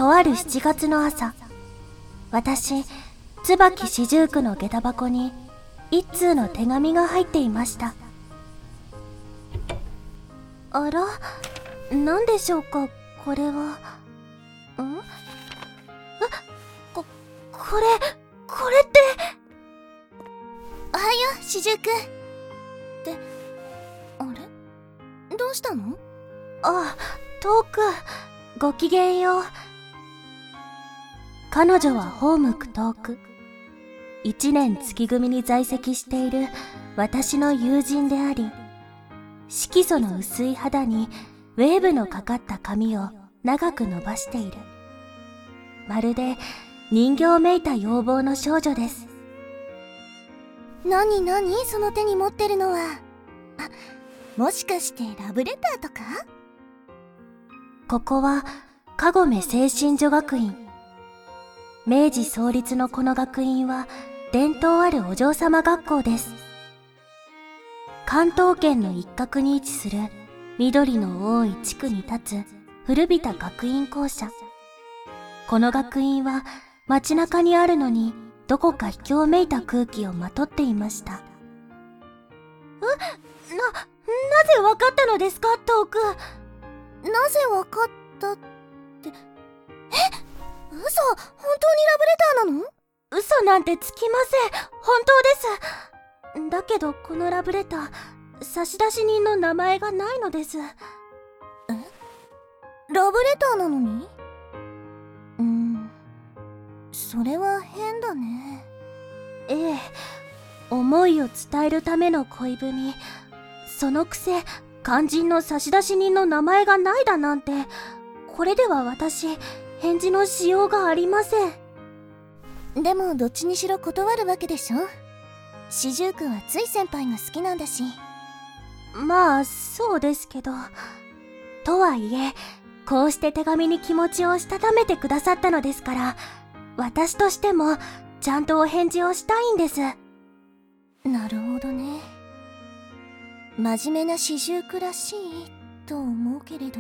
とある7月の朝、私、椿四十九の下駄箱に一通の手紙が入っていました。あら、何でしょうか、これは。これって。 おはよう、四十九。ってあれ、どうしたの？ あ、トーク、ごきげんよう。彼女はホームクトーク。1年月組に在籍している私の友人であり、色素の薄い肌にウェーブのかかった髪を長く伸ばしている。まるで人形めいた容貌の少女です。 なにその手に持ってるのは。もしかしてラブレターとか？ ここはかごめ精神女学院。明治創立のこの学院は伝統あるお嬢様学校です。関東圏の一角に位置する緑の多い地区に立つ古びた学院校舎。この学院は街中にあるのにどこか卑怯めいた空気をまとっていました。なぜわかったのですか、トーク。 なぜわかったって。嘘、本当にラブレターなの？ 嘘なんてつきません。本当です。だけどこのラブレター、差出人の名前がないのです。 ラブレターなのに？それは変だね。 ええ、思いを伝えるための恋文。そのくせ肝心の差出人の名前がないだなんて、これでは私、返事のしようがありません。 でもどっちにしろ断るわけでしょ。四十九はつい先輩が好きなんだし。 まあそうですけど、とはいえこうして手紙に気持ちをしたためてくださったのですから、私としてもちゃんとお返事をしたいんです。 なるほどね。真面目な四十九らしいと思うけれど。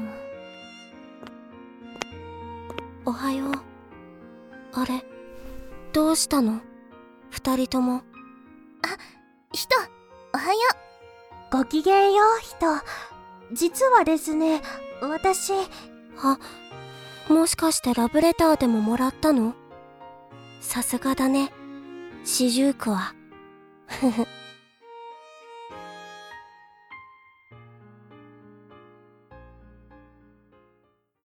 おはよう。あれ、どうしたの？二人とも。 人、おはよう。ごきげんよう、人。実はですね、私。 もしかしてラブレターでももらったの？さすがだね、四十九は。ふふ。